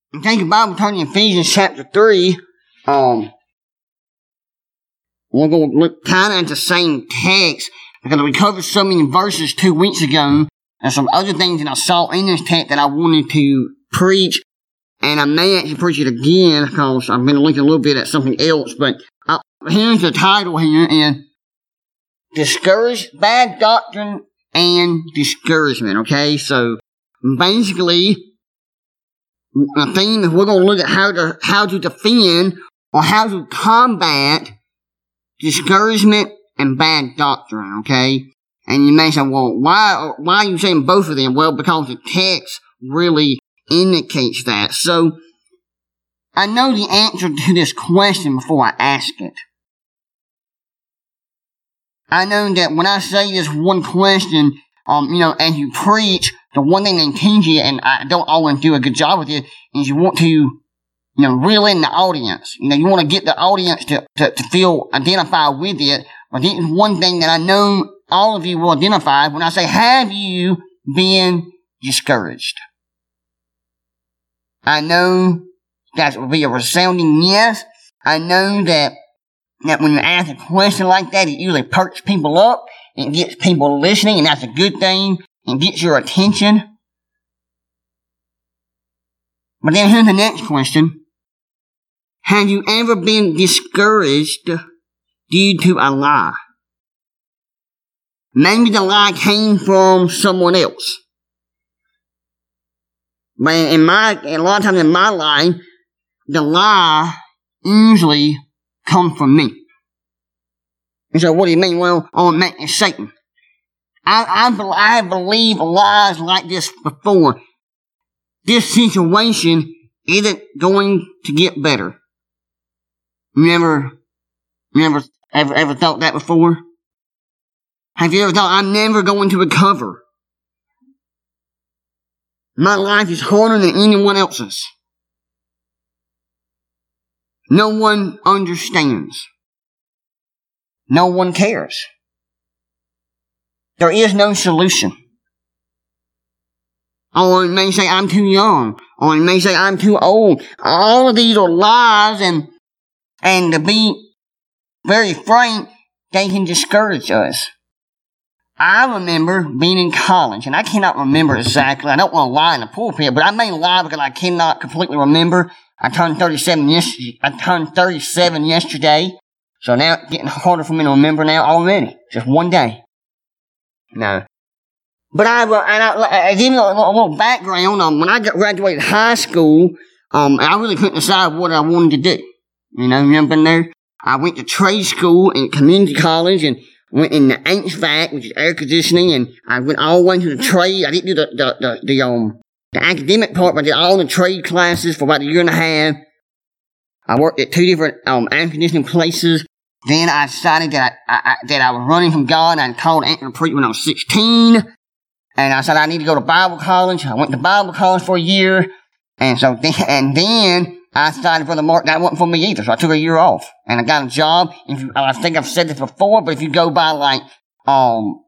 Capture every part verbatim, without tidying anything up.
take your Bible, turn to Ephesians chapter three. Um, we're going to look kind of at the same text because we covered so many verses two weeks ago and some other things that I saw in this text that I wanted to preach. And I may actually preach it again because I've been looking a little bit at something else. But uh, here's the title here is Discouraged, Bad Doctrine and Discouragement. Okay, so basically, the thing is we're going to look at how to how to defend or how to combat discouragement and bad doctrine. Okay, and you may say, well, why why are you saying both of them? Well, because the text really indicates that. So I know the answer to this question before I ask it. I know that when I say this one question, um, you know, as you preach, the one thing they teach you, and I don't always do a good job with it, is you want to, you know, reel in the audience. You know, you want to get the audience to, to, to feel identified with it. But this is one thing that I know all of you will identify when I say, have you been discouraged? I know that will be a resounding yes. I know that, that when you ask a question like that, it usually perks people up. It gets people listening, and that's a good thing. It gets your attention. But then here's the next question. Have you ever been discouraged due to a lie? Maybe the lie came from someone else. But in my, a lot of times in my life, the lie usually comes from me. And so what do you mean? Well, oh, man, it's Satan. I, I, I have believed lies like this before. This situation isn't going to get better. You never, you never, ever, ever thought that before? Have you ever thought, I'm never going to recover? My life is harder than anyone else's. No one understands. No one cares. There is no solution. Or you may say, I'm too young. Or you may say, I'm too old. All of these are lies, and, and to be very frank, they can discourage us. I remember being in college, and I cannot remember exactly. I don't want to lie in the pulpit, but I may lie because I cannot completely remember. I turned thirty-seven yesterday. I turned thirty-seven yesterday, so now it's getting harder for me to remember now already. Just one day. No. But I, and I, give you a, a little background. Um, when I graduated high school, um, I really couldn't decide what I wanted to do. You know, you ever been there? I went to trade school and community college, and went in the H V A C, which is air conditioning, and I went all the way to the trade. I didn't do the, the, the, the, um, the academic part, but I did all the trade classes for about a year and a half. I worked at two different, um, air conditioning places. Then I decided that I, I, that I was running from God, and I called Anchor Preach when I was sixteen. And I said I need to go to Bible college. I went to Bible college for a year. And so, then, and then, I decided for the mark that wasn't for me either, so I took a year off. And I got a job. If you, I think I've said this before, but if you go by like, um,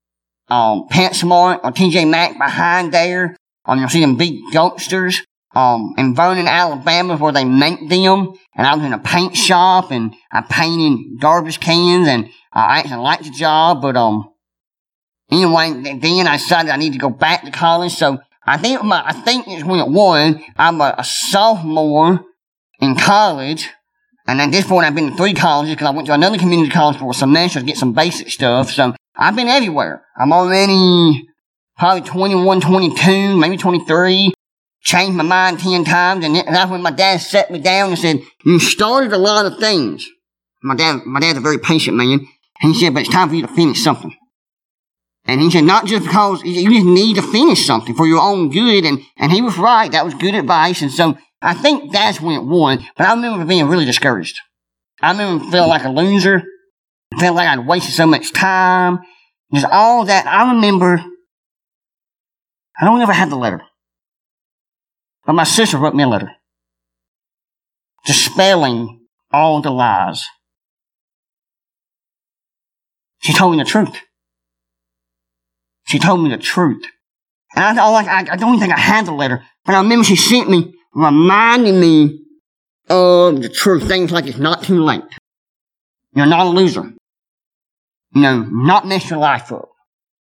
um, PetSmart or T J Maxx behind there, um, you'll see them big dumpsters, um, in Vernon, Alabama where they make them. And I was in a paint shop, and I painted garbage cans, and I actually liked the job, but, um, anyway, then I decided I need to go back to college, so I think my, I think it's when it was, I'm a, a sophomore in college, and at this point I've been to three colleges because I went to another community college for a semester to get some basic stuff, so I've been everywhere. I'm already probably twenty-one, twenty-two, maybe twenty-three, changed my mind ten times, and that's when my dad sat me down and said, you started a lot of things. My dad, my dad's a very patient man, and he said, but it's time for you to finish something. And he said, not just because you just need to finish something for your own good. And, and he was right. That was good advice. And so I think that's when it won. But I remember being really discouraged. I remember feeling like a loser. I felt like I'd wasted so much time. Just all that. I remember, I don't ever have the letter. But my sister wrote me a letter. Dispelling all the lies. She told me the truth. She told me the truth. And I, I, I don't even think I had the letter, but I remember she sent me reminding me of the truth. Things like it's not too late. You're not a loser. You know, not mess your life up.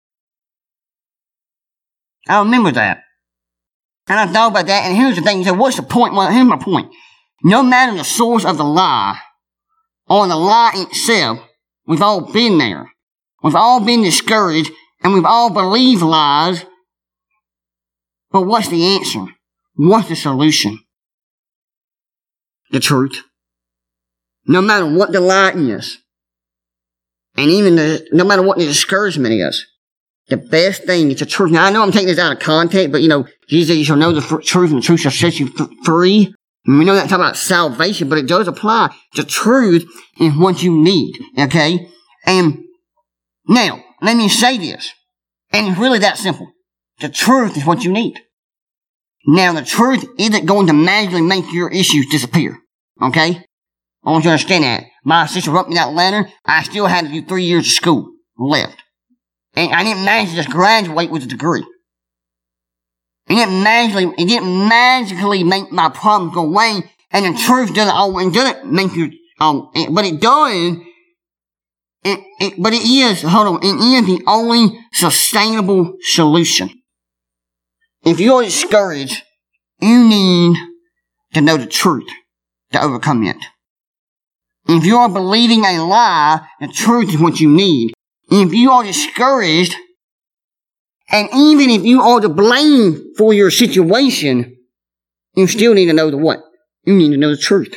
I remember that. And I thought about that, and here's the thing. So what's the point? Well, here's my point. No matter the source of the lie, or the lie itself, we've all been there. We've all been discouraged, and we've all believed lies. But what's the answer? What's the solution? The truth. No matter what the lie is, and even the, no matter what the discouragement is, the best thing is the truth. Now, I know I'm taking this out of context, but you know, Jesus said you shall know the f- truth, and the truth shall set you f- free. And we know that's talking about salvation, but it does apply. The truth is what you need, okay? And now, let me say this, and it's really that simple. The truth is what you need. Now, the truth isn't going to magically make your issues disappear, okay? I want you to understand that. My sister wrote me that letter. I still had to do three years of school left. And I didn't manage to just graduate with a degree. It didn't magically, it didn't magically make my problems go away. And the truth doesn't always, doesn't make you, um, it, but it does. It, it, but it is, hold on, it is the only sustainable solution. If you're discouraged, you need to know the truth to overcome it. If you are believing a lie, the truth is what you need. If you are discouraged, and even if you are to blame for your situation, you still need to know the what? You need to know the truth.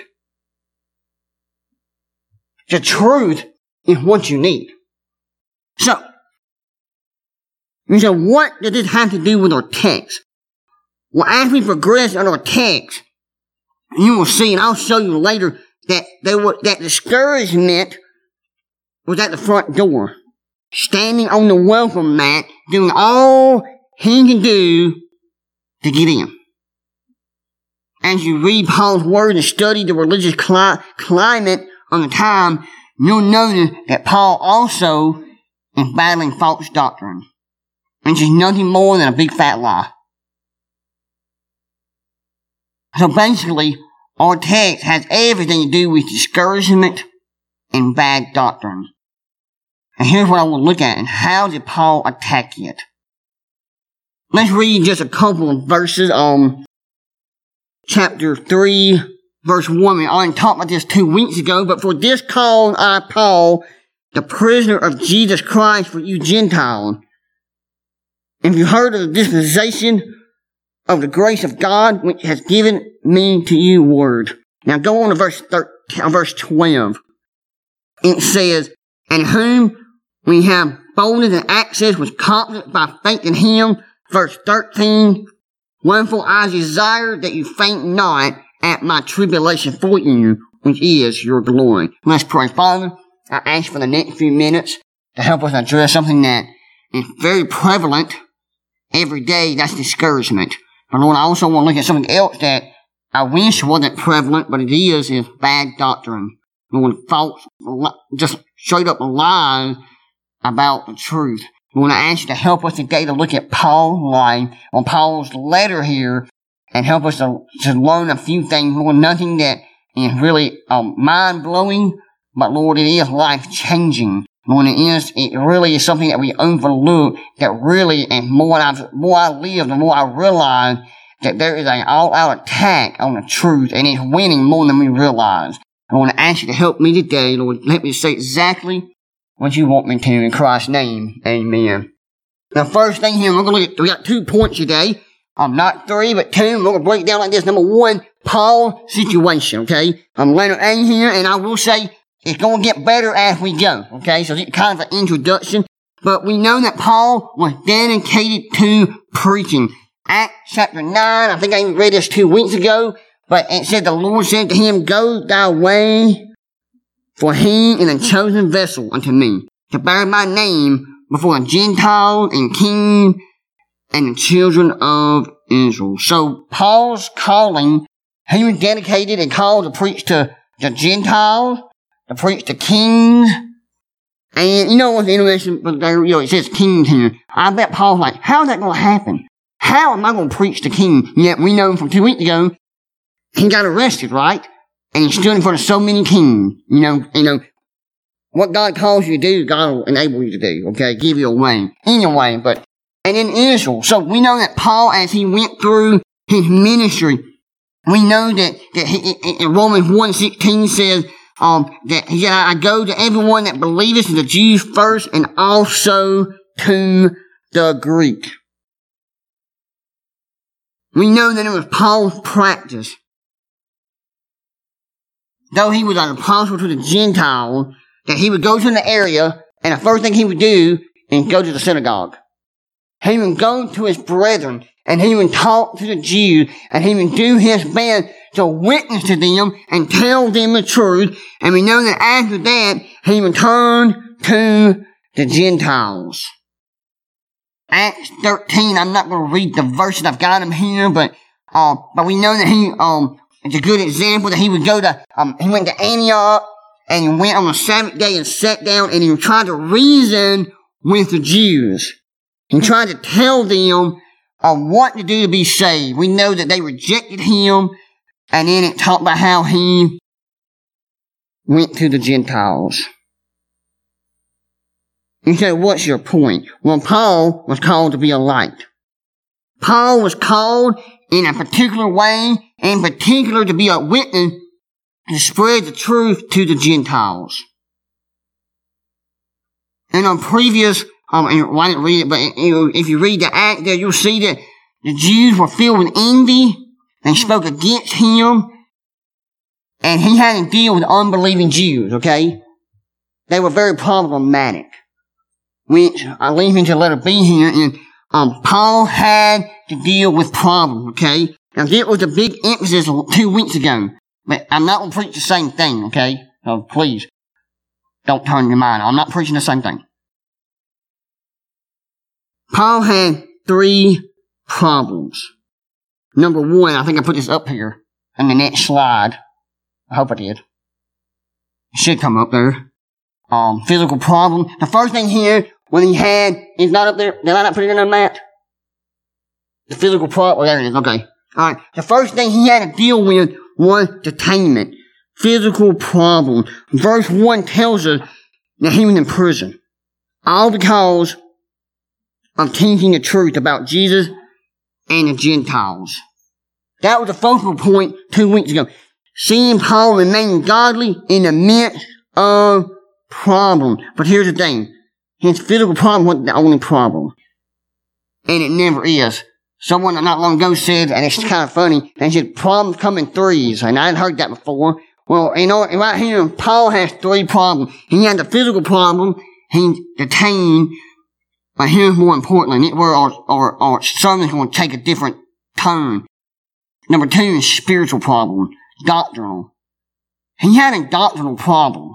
The truth is what you need. So, you say, what does this have to do with our text? Well, as we progress in our text, you will see, and I'll show you later, that there were, that discouragement was at the front door, standing on the welcome mat, doing all he can do to get in. As you read Paul's word and study the religious cli- climate of the time, you'll notice that Paul also is battling false doctrine, which is nothing more than a big fat lie. So basically, our text has everything to do with discouragement and bad doctrine. And here's what I want to look at, and how did Paul attack it? Let's read just a couple of verses on chapter three, verse one. We already talked about this two weeks ago, but for this cause I, Paul, the prisoner of Jesus Christ for you Gentiles. If you heard of the dispensation of the grace of God, which has given me to you word. Now go on to verse thirteen, verse twelve. It says, and whom we have boldness and access with confidence by faith in him. Verse thirteen, wherefore I desire that you faint not at my tribulation for you, which is your glory. Let's pray. Father, I ask for the next few minutes to help us address something that is very prevalent every day. That's discouragement. But Lord, I also want to look at something else that I wish wasn't prevalent, but it is, is bad doctrine. Lord, false, just straight up lies about the truth. Lord, I ask you to help us today to look at Paul's life, on Paul's letter here, and help us to, to learn a few things. Lord, nothing that is really um, mind-blowing, but Lord, it is life-changing. Lord, it is, it really is something that we overlook, that really, and more I, more I live, the more I realize that there is an all-out attack on the truth, and it's winning more than we realize. I want to ask you to help me today, Lord. Let me say exactly what you want me to in Christ's name. Amen. Now, first thing here, we're going to look at, we got two points today. Um, not three, but two. We're going to break it down like this. Number one, Paul's situation, okay? I'm letter A here, and I will say it's going to get better as we go, okay? So it's kind of an introduction. But we know that Paul was dedicated to preaching. Acts chapter nine, I think I even read this two weeks ago, but it said the Lord said to him, go thy way, for he is a chosen vessel unto me, to bear my name before the Gentiles and kings and the children of Israel. So Paul's calling, he was dedicated and called to preach to the Gentiles, to preach to kings. And you know what's interesting? But there, you know, it says kings here. I bet Paul's like, how's that going to happen? How am I going to preach to king? Yet we know from two weeks ago he got arrested, right? And he stood in front of so many kings. You know, you know, what God calls you to do, God will enable you to do, okay? Give you a way. Anyway, but, and in Israel. So we know that Paul, as he went through his ministry, we know that, that he, in Romans one sixteen says, um, that he said, I go to everyone that believeth, to the Jews first, and also to the Greek. We know that it was Paul's practice. Though he was an apostle to the Gentiles, that he would go to the area, and the first thing he would do is go to the synagogue. He would go to his brethren, and he would talk to the Jews, and he would do his best to witness to them and tell them the truth. And we know that after that, he would turn to the Gentiles. Acts thirteen, I'm not going to read the verses, I've got them here, but, uh, but we know that he, um, it's a good example that he would go to, um, he went to Antioch, and he went on the Sabbath day and sat down, and he tried to reason with the Jews. He tried to tell them uh, what to do to be saved. We know that they rejected him, and then it talked about how he went to the Gentiles. You say, what's your point? Well, Paul was called to be a light. Paul was called in a particular way, in particular to be a witness, to spread the truth to the Gentiles. And on previous, um, well, I didn't read it, but you know, if you read the act there, you'll see that the Jews were filled with envy and spoke against him, and he had to deal with unbelieving Jews, okay? They were very problematic, which I leave into letter B here, and um, Paul had to deal with problems, okay? Now, that was a big emphasis two weeks ago. But I'm not going to preach the same thing, okay? So please, don't turn your mind. I'm not preaching the same thing. Paul had three problems. Number one, I think I put this up here on the next slide. I hope I did. It should come up there. Um, physical problem. The first thing here, when he had, it's not up there. Did I not put it in on that? The physical problem. Oh, there it is. Okay. Alright. The first thing he had to deal with was detainment. Physical problem. Verse one tells us that he was in prison. All because of teaching the truth about Jesus and the Gentiles. That was the focal point two weeks ago. Seeing Paul remain godly in the midst of problem. But here's the thing. His physical problem wasn't the only problem. And it never is. Someone not long ago said, and it's kind of funny, they said problems come in threes, and I hadn't heard that before. Well, you know, right here, Paul has three problems. He had the physical problem, he's detained, but here's more importantly, where our, our, our sermon's going to take a different turn. Number two is spiritual problem, doctrinal. He had a doctrinal problem.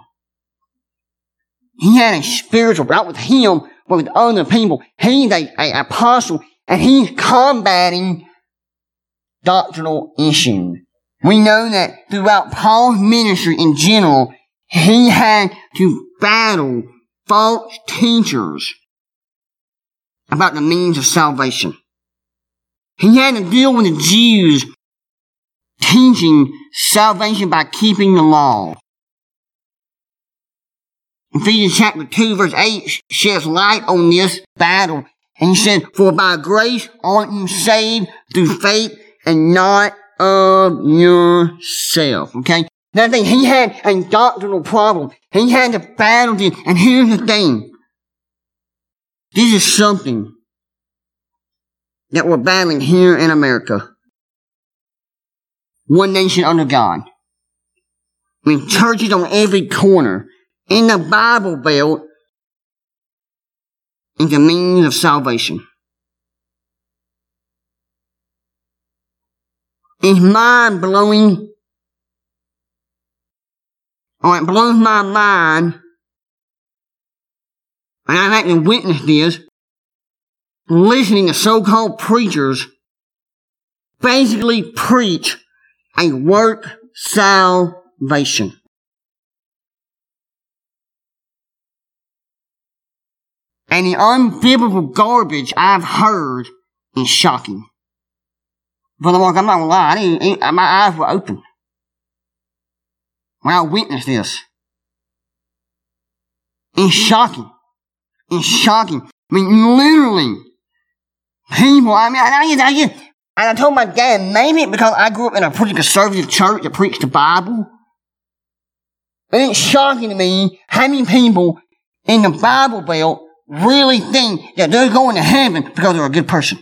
He had a spiritual, not with him, but with other people. He's a, a apostle, and he's combating doctrinal issues. We know that throughout Paul's ministry in general, he had to battle false teachers about the means of salvation. He had to deal with the Jews teaching salvation by keeping the law. Ephesians chapter two verse eight sheds light on this battle. And he said, for by grace aren't you saved through faith and not of yourself. Okay? That thing, he had a doctrinal problem. He had to battle this. And here's the thing. This is something that we're battling here in America. One nation under God. I mean, churches on every corner. In the Bible Belt is the means of salvation. It's mind-blowing. Or it blows my mind. And I've actually witnessed this. Listening to so-called preachers basically preach a work salvation. And the unbiblical garbage I've heard is shocking. Brother Mark, I'm not gonna lie, I didn't, my eyes were open when I witnessed this. It's shocking. It's shocking. I mean, literally, people, I mean, I, I, I, I, and I told my dad, maybe because I grew up in a pretty conservative church that preached the Bible, but it's shocking to me how many people in the Bible Belt really think that they're going to heaven because they're a good person.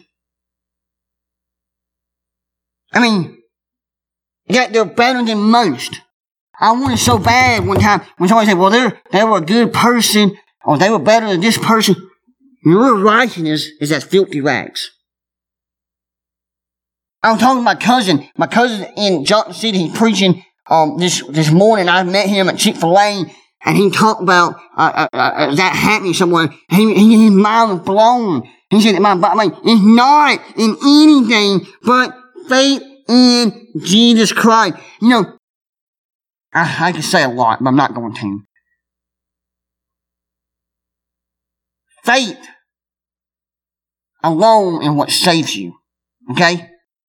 I mean, that they're better than most. I wanted so bad one time when somebody said, well, they're, they were a good person, or they were better than this person. Your righteousness is as filthy rags. I was talking to my cousin. My cousin in Johnson City, he's preaching um, this this morning. I met him at Chick-fil-A, and he talked about uh, uh, uh, that happening somewhere. He, he, his mind was blown. He said, my body is not in anything but faith in Jesus Christ. You know, I, I can say a lot, but I'm not going to. Faith alone is what saves you. Okay?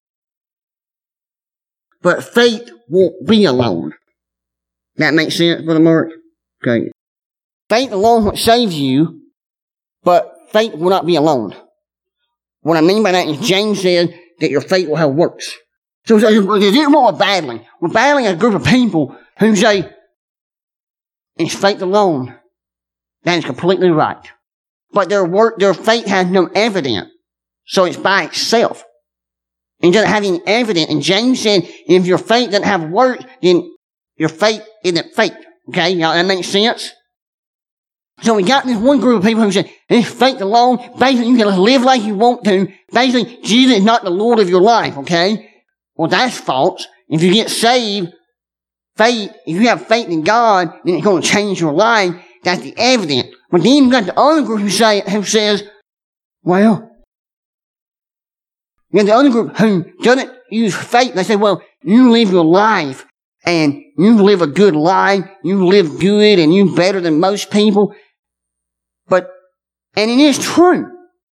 But faith won't be alone. That makes sense, Brother Mark? Okay. Faith alone is what saves you, but faith will not be alone. What I mean by that is James said that your faith will have works. So this is what we're battling. We're battling a group of people who say, it's faith alone. That is completely right. But their work, their faith has no evidence. So it's by itself. It doesn't have any evidence. And James said, if your faith doesn't have work, then your faith isn't faith. Okay? Now that makes sense? So we got this one group of people who said, it's faith alone. Basically, you can live like you want to. Basically, Jesus is not the Lord of your life. Okay? Well, that's false. If you get saved, faith, if you have faith in God, then it's going to change your life. That's the evidence. But then you got the other group who say, who says, well, you got the other group who doesn't use faith. They say, well, you live your life and you live a good life. You live good and you're better than most people. But, and it is true.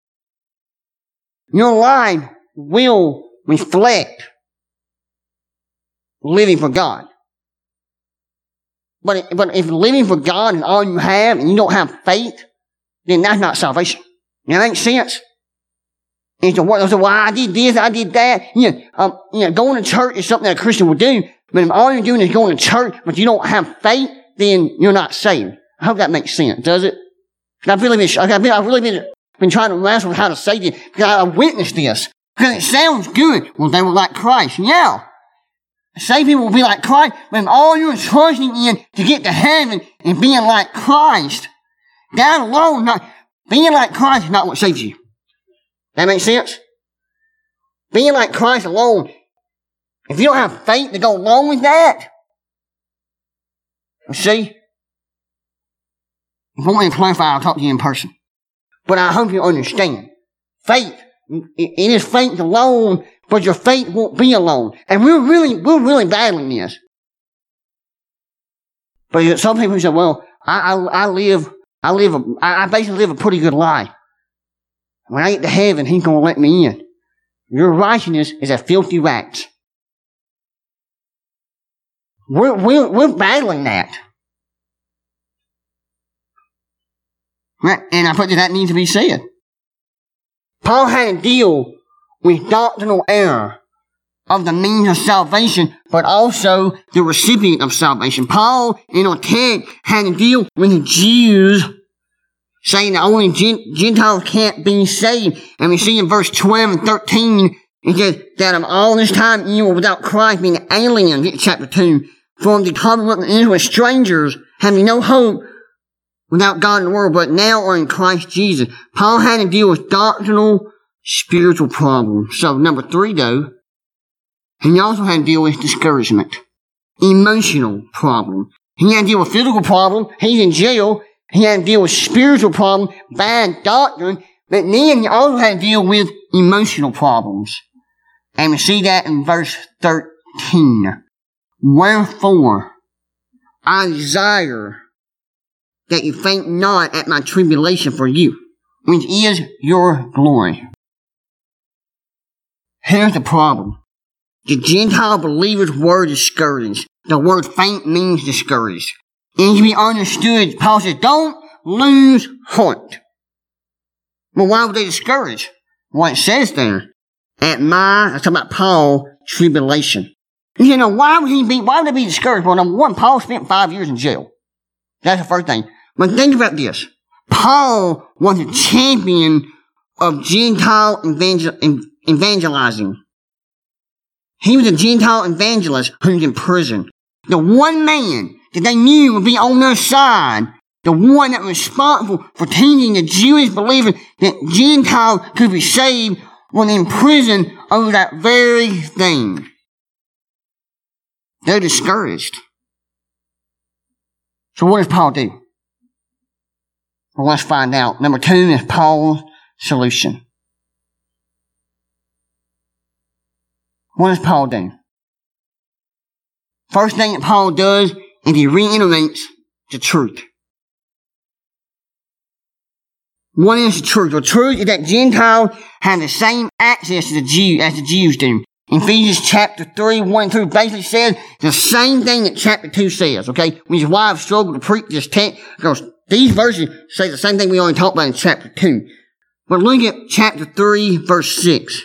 Your life will reflect living for God. But, but if living for God is all you have and you don't have faith, then that's not salvation. That makes sense? And so, what, so well, I did this, I did that. You know, um, you know, going to church is something that a Christian would do. But if all you're doing is going to church, but you don't have faith, then you're not saved. I hope that makes sense, does it? I've really been, I've been, I've really been, been trying to wrestle with how to say this because I witnessed this. Because it sounds good. Well, they were like Christ. Yeah. Saved people will be like Christ, but if all you're trusting in to get to heaven and being like Christ, that alone, not, being like Christ is not what saves you. That makes sense? Being like Christ alone, if you don't have faith to go along with that, you see? If you want me to clarify, I'll talk to you in person. But I hope you understand. Faith, it is faith alone, but your faith won't be alone. And we're really, we're really battling this. But some people say, well, I, I, I live, I live, a, I basically live a pretty good life. When I get to heaven, he's going to let me in. Your righteousness is as filthy rags. We're, we're, we're battling that. Right? And I put that that needs to be said. Paul had to deal with doctrinal error of the means of salvation, but also the recipient of salvation. Paul, in our text, had to deal with the Jews saying that only Gentiles can't be saved. And we see in verse twelve and thirteen, it says that of all this time you were without Christ, being aliens, chapter two, from the commonwealth of Israel, strangers, having no hope, without God in the world, but now are in Christ Jesus. Paul had to deal with doctrinal, spiritual problems. So, number three, though, he also had to deal with discouragement, emotional problem. He had to deal with physical problem. He's in jail. He had to deal with spiritual problem, bad doctrine. But then he also had to deal with emotional problems. And we see that in verse thirteen. Wherefore, I desire that you faint not at my tribulation for you, which is your glory. Here's the problem. the Gentile believers were discouraged. The word faint means discouraged. And to be understood, Paul says, don't lose heart. Well, why were they discouraged? Well, it says there, at my, I'm talking about Paul, tribulation. You know, why would he be, why would they be discouraged? Well, number one, Paul spent five years in jail. That's the first thing. But think about this. Paul was a champion of Gentile evangel- evangelizing. He was a Gentile evangelist who was in prison. The one man that they knew would be on their side, the one that was responsible for teaching the Jewish believers that Gentiles could be saved, was in prison over that very thing. They're discouraged. So what does Paul do? Well, let's find out. Number two is Paul's solution. What does Paul do? First thing that Paul does is he reiterates the truth. What is the truth? The truth is that Gentiles have the same access to the Jew as the Jews do. Ephesians chapter three, one through basically says the same thing that chapter two says, okay? Which is why I've struggled to preach this text, because these verses say the same thing we only talked about in chapter two. But look at chapter three, verse six.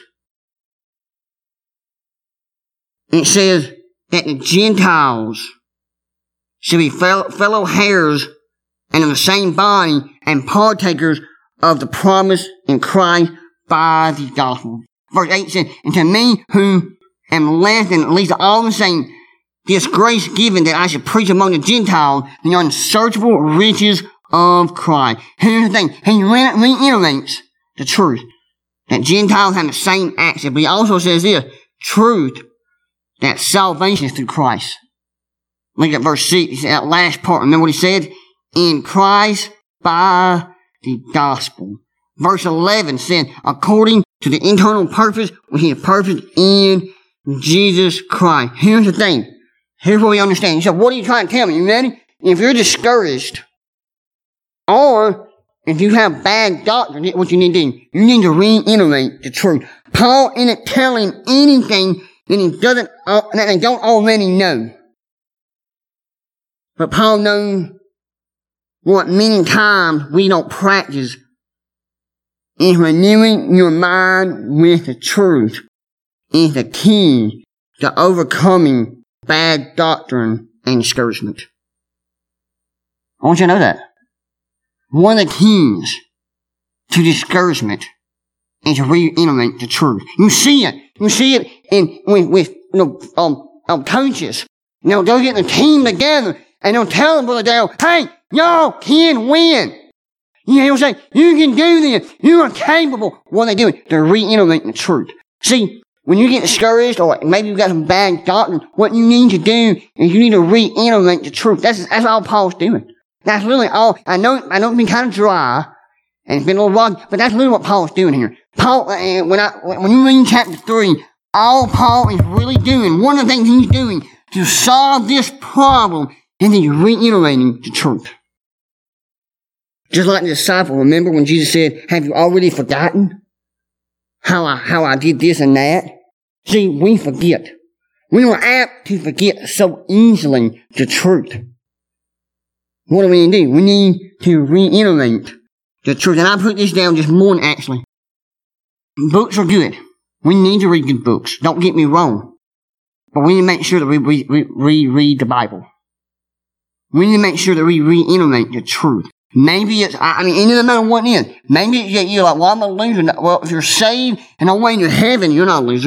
It says that the Gentiles should be fellow, fellow heirs and of the same body and partakers of the promise in Christ by the gospel. Verse eight says, and to me who am less than at least all the same, this grace given that I should preach among the Gentiles the unsearchable riches of Christ. Here's the thing, he reiterates the truth, that Gentiles have the same access, but he also says this, truth, that salvation is through Christ. Look at verse six, that last part. Remember what he said? In Christ by the gospel. Verse eleven said, according to the internal purpose which he has purposed in Jesus Christ. Here's the thing. Here's what we understand. You said, what are you trying to tell me? You ready? If you're discouraged, or if you have bad doctrine, what you need to do, you need to reiterate the truth. Paul isn't telling anything that he doesn't, uh, that they don't already know. But Paul knows what many times we don't practice is renewing your mind with the truth is the key to overcoming bad doctrine and discouragement. I want you to know that. One of the keys to discouragement is to reiterate the truth. You see it. You see it in with, with you know um, um coaches. You know, they'll get the team together and they'll tell them, Brother Dale, hey, y'all can win. You know, he'll say, you can do this. You are capable. What are they doing? They're reiterating the truth. See, when you get discouraged or maybe you've got some bad doctrine, what you need to do is you need to reiterate the truth. That's that's all Paul's doing. That's literally all. I know I know it's been kind of dry and it's been a little rough, but that's literally what Paul's doing here. Paul, uh, when I when you read chapter three, all Paul is really doing, one of the things he's doing to solve this problem is he's reiterating the truth. Just like the disciple, remember when Jesus said, have you already forgotten how I, how I did this and that? See, we forget. We are apt to forget so easily the truth. What do we need to do? We need to reiterate the truth. And I put this down this morning, actually. Books are good. We need to read good books. Don't get me wrong. But we need to make sure that we re- re- reread the Bible. We need to make sure that we reiterate the truth. Maybe it's, I mean, it doesn't matter what it is. Maybe it's, you're like, well, I'm a loser. Well, if you're saved and on the way to heaven, you're not a loser.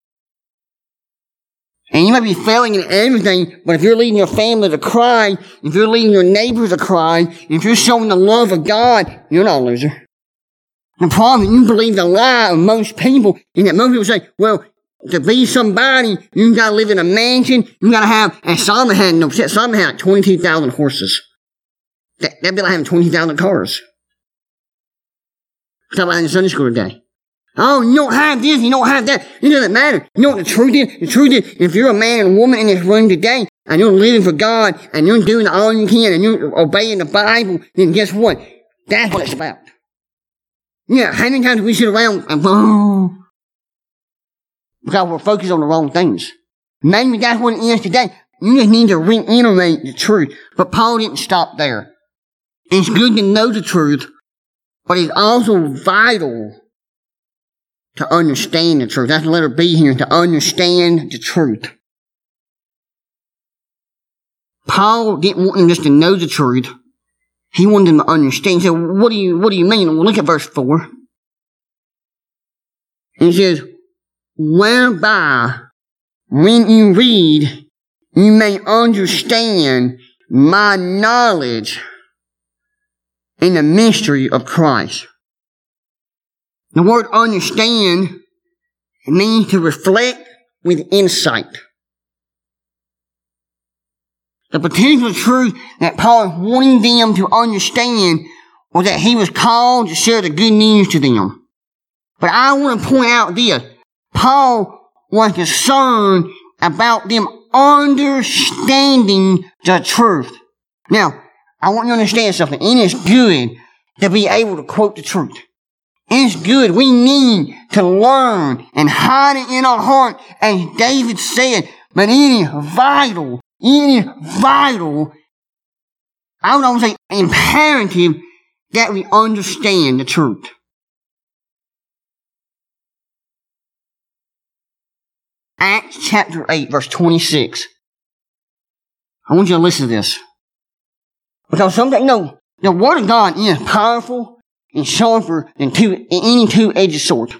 And you might be failing in everything, but if you're leading your family to Christ, if you're leading your neighbors to Christ, if you're showing the love of God, you're not a loser. The problem is you believe the lie of most people, and that most people say, well, to be somebody, you gotta live in a mansion, you gotta have, and Solomon had, no, Solomon had twenty-two thousand horses. That, that'd be like having twenty thousand cars. Talk about that in Sunday school today. Oh, you don't have this, you don't have that. It doesn't matter. You know what the truth is? The truth is, if you're a man and a woman in this room today, and you're living for God, and you're doing all you can, and you're obeying the Bible, then guess what? That's what it's about. Yeah, how many times we sit around and, oh, because we're focused on the wrong things. Maybe that's what it is today. You just need to reiterate the truth. But Paul didn't stop there. It's good to know the truth, but it's also vital to understand the truth. That's the letter B here, to understand the truth. Paul didn't want them just to know the truth. He wanted them to understand. He said, what do you, what do you mean? Well, look at verse four. It says, whereby, when you read, you may understand my knowledge in the mystery of Christ. The word understand means to reflect with insight. The particular truth that Paul is wanting them to understand was that he was called to share the good news to them. But I want to point out this. Paul was concerned about them understanding the truth. Now, I want you to understand something. It is good to be able to quote the truth. It's good. We need to learn and hide it in our heart, as David said. But it is vital. It is vital. I would almost say imperative that we understand the truth. Acts chapter eight, verse twenty-six. I want you to listen to this. Because something, you know, the Word of God is powerful and sharper than two, any two-edged sword.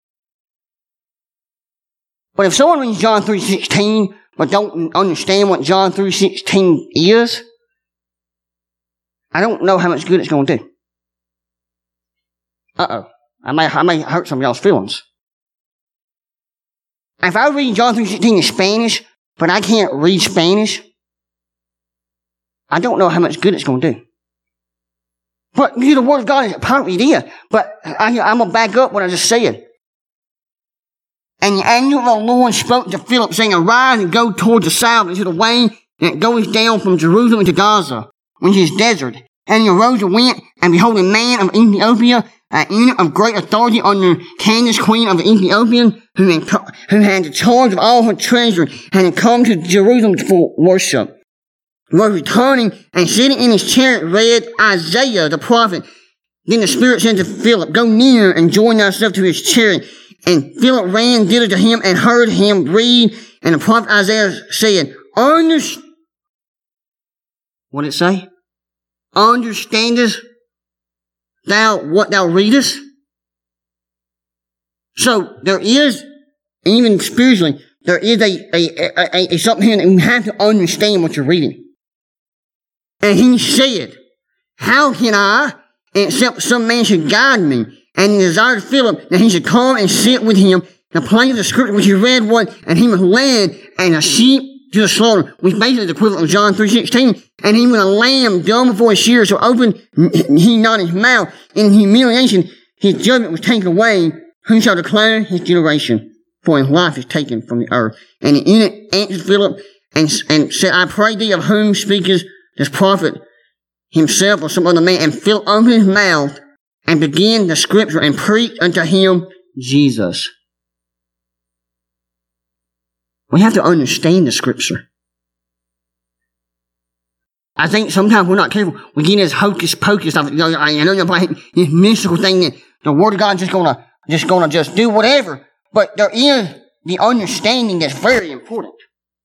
But if someone reads John three sixteen, but don't understand what John three sixteen is, I don't know how much good it's going to do. Uh-oh. I may, I may hurt some of y'all's feelings. If I read John three sixteen in Spanish, but I can't read Spanish, I don't know how much good it's going to do. But you know, the Word of God is apparently there. But I, I'm going to back up what I just said. And the angel of the Lord spoke to Philip, saying, arise and go toward the south into the way that goes down from Jerusalem to Gaza, which is desert. And he arose and went, and behold, a man of Ethiopia, an eunuch of great authority under Candace, queen of the Ethiopians, who had, who had the charge of all her treasure, had come to Jerusalem for worship, was returning and sitting in his chariot read Isaiah the prophet. Then the Spirit said to Philip, go near and join thyself to his chariot. And Philip ran thither to him and heard him read. And the prophet Isaiah said, Underst- what did it say? Understandest thou what thou readest? So there is, even spiritually, there is a, a, a, a, a something here that you have to understand what you're reading. And he said, how can I, except some man should guide me? And he desired Philip that he should come and sit with him. The place of the scripture which he read was, and he was led and a sheep to the slaughter, which basically is the equivalent of John three sixteen. And he was a lamb dumb before his shears, so opened he not his mouth. In humiliation, his judgment was taken away. Who shall declare his generation? For his life is taken from the earth. And the eunuch answered Philip and, and said, I pray thee, of whom speaketh this prophet, himself or some other man? And Philip opened his mouth and began the scripture and preached unto him Jesus. We have to understand the scripture. I think sometimes we're not careful. We get this hocus pocus stuff. You know, I know you're playing this mystical thing that the Word of God just gonna, just gonna just do whatever. But there is the understanding that's very important.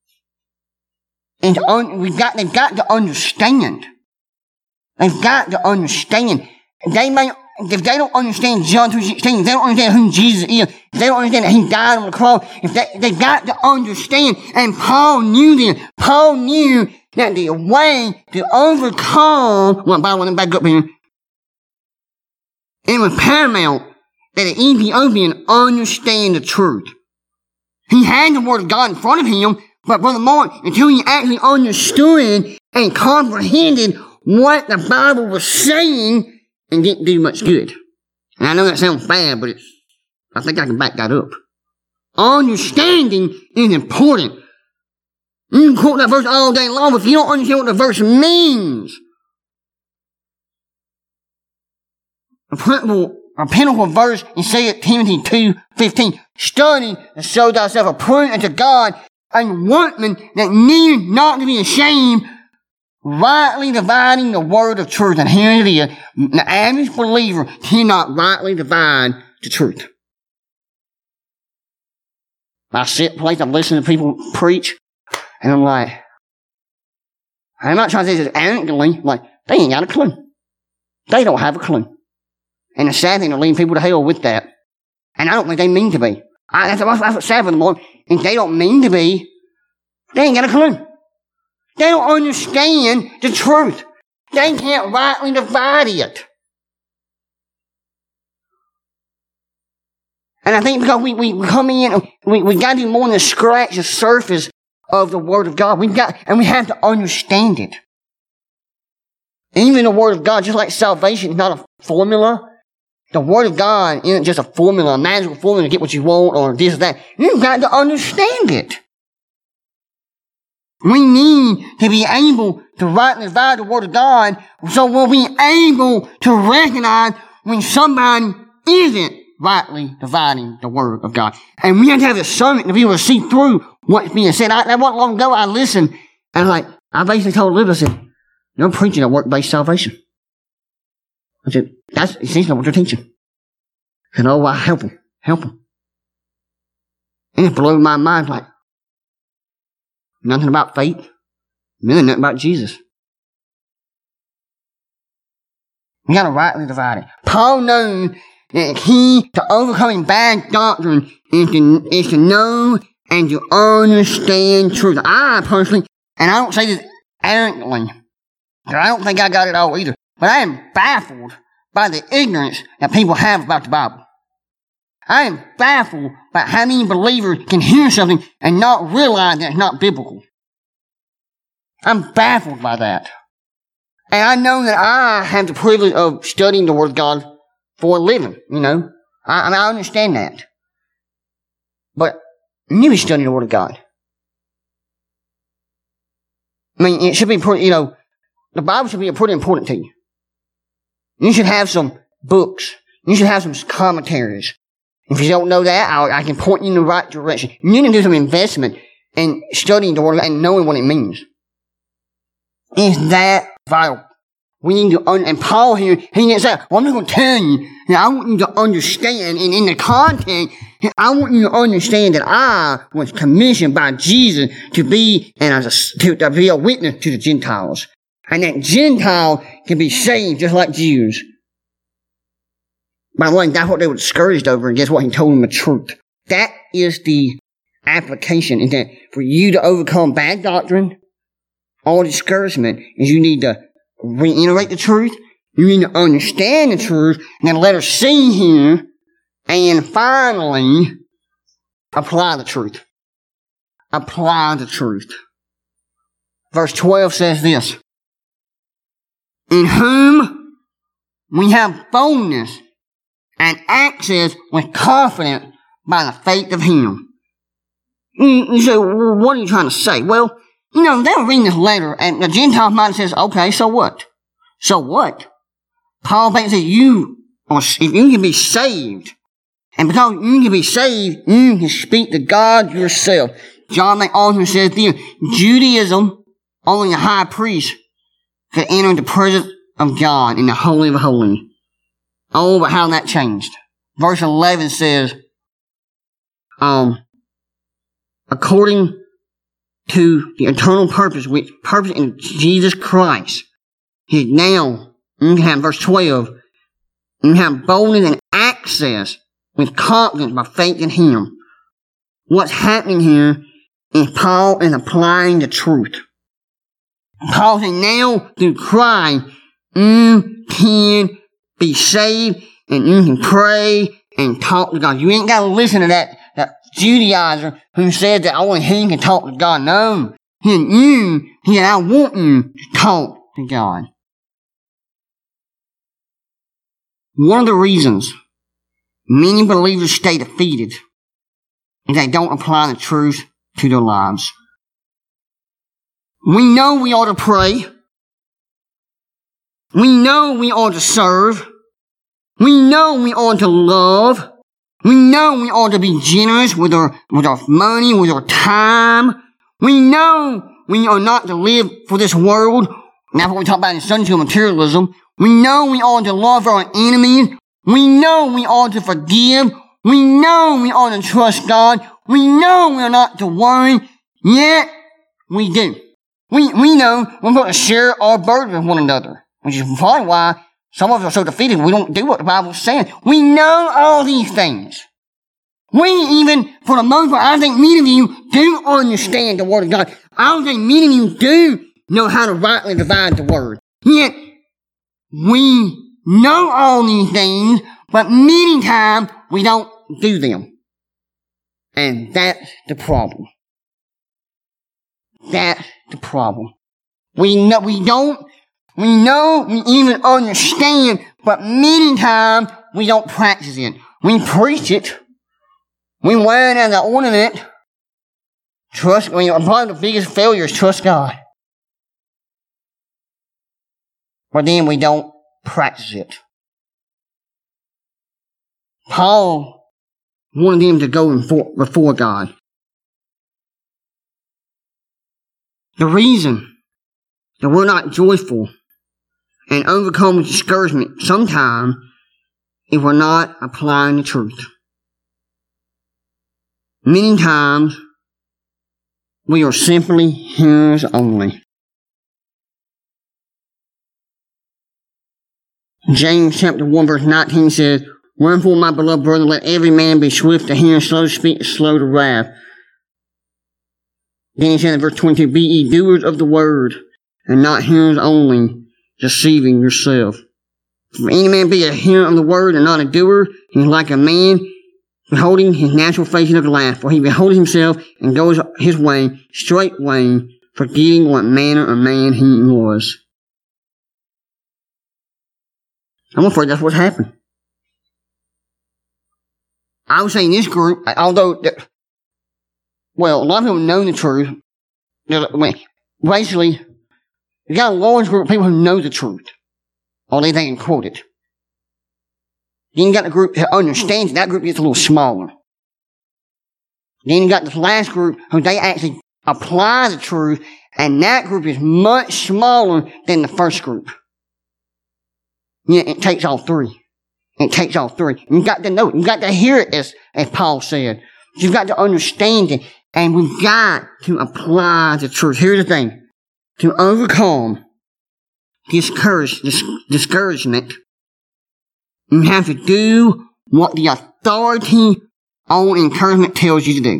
And un- we've got, they've got to understand. They've got to understand. They may, if they don't understand John three sixteen, if they don't understand who Jesus is, if they don't understand that He died on the cross, if they, they've got to understand. And Paul knew this. Paul knew that the way to overcome, well, by the way, let me back up here. It was paramount that the Ethiopian understand the truth. He had the Word of God in front of him, but Brother Mark, until he actually understood and comprehended what the Bible was saying, and didn't do much good. And I know that sounds bad, but it's, I think I can back that up. Understanding is important. You can quote that verse all day long, but if you don't understand what the verse means, the principle a pinnacle verse in Second Timothy two fifteen. Study to show thyself approved unto God, and workman that need not to be ashamed, rightly dividing the word of truth. And here it is. The average believer cannot rightly divide the truth. I sit place, I'm listening to people preach, and I'm like, I'm not trying to say this arrogantly, like, they ain't got a clue. They don't have a clue. And the sad thing, they're leading people to hell with that. And I don't think they mean to be. I, that's, that's what's sad for them, Lord. If they don't mean to be, they ain't got a clue. They don't understand the truth. They can't rightly divide it. And I think because we, we come in, we, we got to do more than scratch the surface of the Word of God. We've got, and we have to understand it. Even the Word of God, just like salvation is not a formula, the Word of God isn't just a formula, a magical formula to get what you want or this or that. You've got to understand it. We need to be able to rightly divide the Word of God so we'll be able to recognize when somebody isn't rightly dividing the Word of God. And we have to have discernment to be able to see through what's being said. I, that wasn't long ago, I listened, and like, I basically told Liv, I said, you're preaching a work-based salvation. I said, that's essentially what you're teaching. I said, oh, well, help them, help them. And it blew my mind, like, nothing about faith, nothing about Jesus. We gotta rightly divide it. Paul knows that the key to overcoming bad doctrine is to, is to know and to understand truth. I personally, and I don't say this arrogantly, because I don't think I got it all either, but I am baffled by the ignorance that people have about the Bible. I am baffled by how many believers can hear something and not realize that it's not biblical. I'm baffled by that. And I know that I have the privilege of studying the Word of God for a living, you know. I, I mean, I understand that. But you need to study the Word of God. I mean, it should be pretty, you know, the Bible should be pretty important to you. You should have some books. You should have some commentaries. If you don't know that, I, I can point you in the right direction. You need to do some investment in studying the Word of God and knowing what it means. It's that vital. We need to, un- and Paul here, he didn't say, well, I'm not going to tell you, that I want you to understand, and in the content, I want you to understand that I was commissioned by Jesus to be, and as a, to, to be a witness to the Gentiles. And that Gentile can be saved just like Jews. By the way, that's what they were discouraged over, and guess what? He told them the truth. That is the application, is that for you to overcome bad doctrine or discouragement, is you need to reiterate the truth, you need to understand the truth, and then let her see here, and finally, apply the truth. Apply the truth. Verse twelve says this, in whom we have boldness and access with confidence by the faith of Him. You say, well, what are you trying to say? Well, you know, they were reading this letter, and the Gentile mind says, okay, so what? So what? Paul thinks that you, or if you can be saved, and because you can be saved, you can speak to God yourself. John MacArthur says there, Judaism, only the high priest could enter the presence of God in the Holy of Holies. Oh, but how that changed. Verse eleven says, um, according to the eternal purpose, which purpose in Jesus Christ, He now, you can have verse twelve, you have boldness and access with confidence by faith in Him. What's happening here is Paul is applying the truth. Paul said, now through Christ, you can be saved and you can pray and talk to God. You ain't got to listen to that, that Judaizer who said that only he can talk to God. No. He and you, he and I want you to talk to God. One of the reasons many believers stay defeated is they don't apply the truth to their lives. We know we ought to pray. We know we ought to serve. We know we ought to love. We know we ought to be generous with our, with our money, with our time. We know we are not to live for this world. That's what we talk about in Sunday school, materialism. We know we ought to love our enemies. We know we ought to forgive. We know we ought to trust God. We know we are not to worry. Yet, we do. We, we know we're going to share our burden with one another. Which is probably why some of us are so defeated we don't do what the Bible's saying. We know all these things. We even, for the most part, I think many of you do understand the Word of God. I don't think many of you do know how to rightly divide the Word. Yet, we know all these things, but many times we don't do them. And that's the problem. That's the problem. We know, we don't, we know, we even understand, but many times we don't practice it. We preach it. We wear it as an ornament. Trust, I mean, probably the biggest failure is trust God. But then we don't practice it. Paul wanted them to go before God. The reason that we're not joyful and overcome discouragement sometimes is we're not applying the truth. Many times we are simply hearers only. James chapter one verse nineteen says, "Wherefore, my beloved brother, let every man be swift to hear, slow to speak, slow to wrath." Then he said in verse twenty-two, "Be ye doers of the word, and not hearers only, deceiving yourself. If any man be a hearer of the word and not a doer, he is like a man beholding his natural face in a glass. For he beholds himself and goes his way, straightway, forgetting what manner of man he was." I'm afraid that's what's happened. I would say in this group, although, well, a lot of people know the truth. Basically, you got a large group of people who know the truth, or they, they can quote it. Then you got the group that understands it. That group gets a little smaller. Then you got this last group who they actually apply the truth, and that group is much smaller than the first group. Yeah, it takes all three. It takes all three. You've got to know it. You've got to hear it, as, as Paul said. You've got to understand it. And we've got to apply the truth. Here's the thing. To overcome discourage, dis- discouragement, you have to do what the authority on encouragement tells you to do.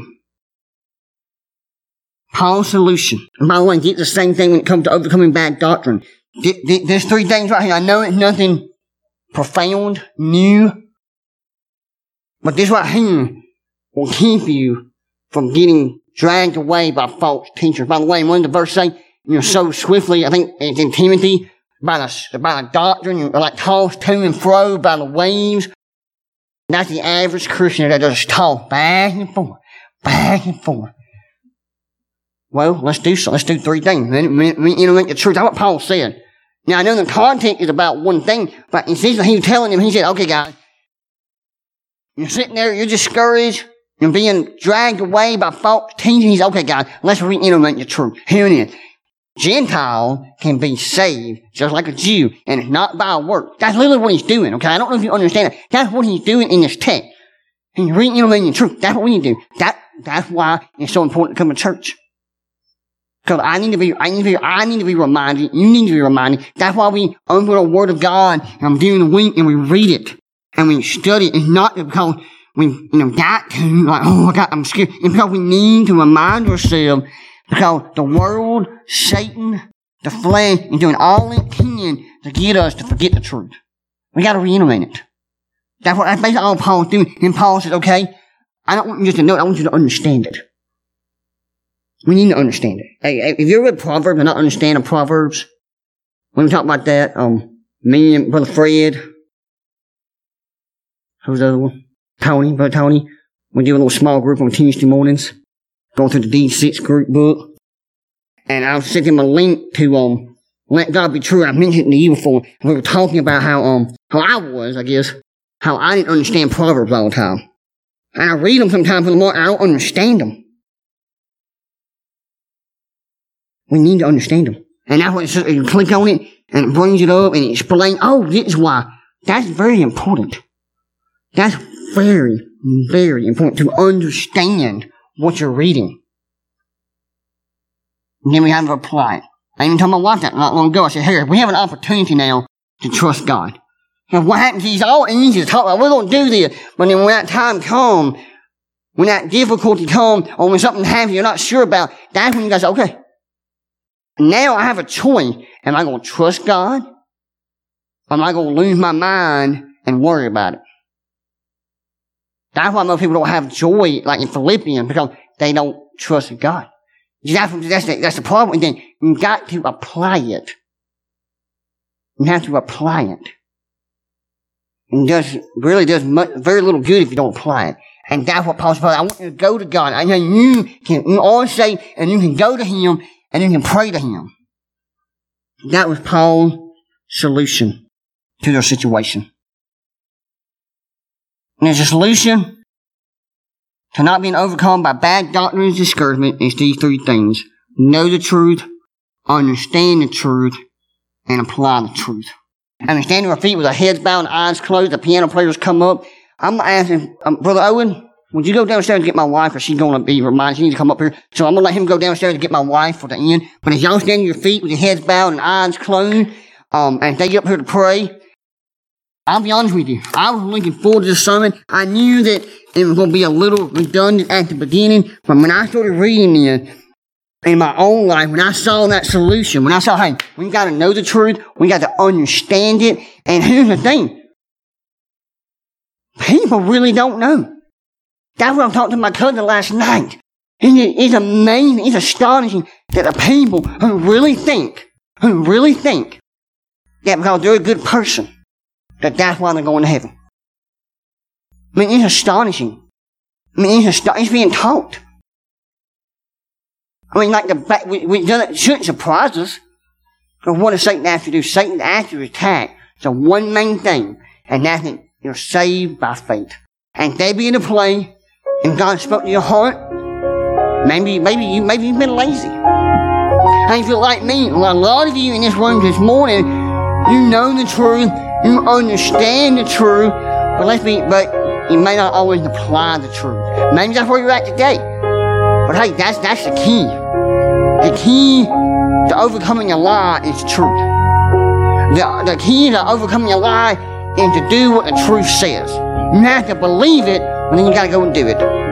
Paul's solution. And by the way, get the same thing when it comes to overcoming bad doctrine. There's three things right here. I know it's nothing profound, new, but this right here will keep you from getting dragged away by false teachers. By the way, one of the verses say, you know, so swiftly, I think it's in Timothy, by the, by the doctrine, you're like tossed to and fro by the waves. That's the average Christian that just toss back and forth, back and forth. Well, let's do so. Let's do three things. We innovate the truth. That's what Paul said. Now, I know the context is about one thing, but essentially he was telling them, he said, okay, guys, you're sitting there, you're discouraged, you're being dragged away by false teaching. He said, okay, guys, let's reiterate the truth. Here it is. Gentile can be saved just like a Jew, and it's not by work. That's literally what he's doing, okay? I don't know if you understand it. That's what he's doing in this text. He's reiterating the truth. That's what we need to do. That, that's why it's so important to come to church. Because I need to be, I need to be, I need to be reminded. You need to be reminded. That's why we open the Word of God and during the week and we read it and we study it. It's not because we, you know, got to, like, oh, I got, I'm scared. It's because we need to remind ourselves because the world, Satan, the flesh is doing all it can to get us to forget the truth. We got to reiterate it. That's what, that's basically all Paul's doing. And Paul said, okay, I don't want you just to know it. I want you to understand it. We need to understand it. Hey, if you're read Proverbs and not understand the Proverbs, when we talk about that, um, me and Brother Fred, who's the other one? Tony, Brother Tony, we do a little small group on Tuesday mornings, going through the D six group book, and I'll send him a link to, um, Let God Be True. I mentioned it to you before. We were talking about how, um, how I was, I guess, how I didn't understand Proverbs all the time. And I read them sometimes in the morning, and I don't understand them. We need to understand them. And that's what it says, you click on it, and it brings it up, and it explains, oh, this is why. That's very important. That's very, very important to understand what you're reading. And then we have to apply it. I even told my wife that not long ago. I said, hey, we have an opportunity now to trust God. And what happens is, it's all easy to talk about, we're going to do this. But then when that time comes, when that difficulty comes, or when something happens you're not sure about, that's when you guys say, okay, now I have a choice. Am I going to trust God? Or am I going to lose my mind and worry about it? That's why most people don't have joy, like in Philippians, because they don't trust God. That's, that's, the, that's the problem. And then you've got to apply it. You have to apply it. And it does, really does much, very little good if you don't apply it. And that's what Paul's saying. I want you to go to God. I know you can, you always say, and you can go to Him, and you can pray to Him. That was Paul's solution to their situation. And there's a solution to not being overcome by bad doctrine and discouragement is these three things. Know the truth, understand the truth, and apply the truth. And we stand to our feet with our heads bowed and eyes closed. The piano players come up. I'm asking, um, Brother Owen, would you go downstairs and get my wife, or she's going to be reminded she needs to come up here. So I'm going to let him go downstairs to get my wife for the end. But as y'all stand to your feet with your heads bowed and eyes closed, um, and they get up here to pray, I'll be honest with you. I was looking forward to this sermon. I knew that it was going to be a little redundant at the beginning, but when I started reading it in my own life, when I saw that solution, when I saw, hey, we got to know the truth, we got to understand it, and here's the thing. People really don't know. That's what I talked to my cousin last night. And it, it's amazing, it's astonishing that the people who really think, who really think that because they're a good person, that that's why they're going to heaven. I mean, it's astonishing. I mean, it's, ast- it's being taught. I mean, like the we, we it shouldn't surprise us. Because what does Satan actually do? Satan actually attack. So one main thing, and that's that you're saved by faith. And they begin to play, and God spoke to your heart. Maybe, maybe you, maybe you've been lazy. And if you're like me, well, a lot of you in this room this morning, you know the truth. You understand the truth, but let's be, but you may not always apply the truth. Maybe that's where you're at today. But hey, that's, that's the key. The key to overcoming a lie is truth. The, the key to overcoming a lie is to do what the truth says. You have to believe it, but then you gotta go and do it.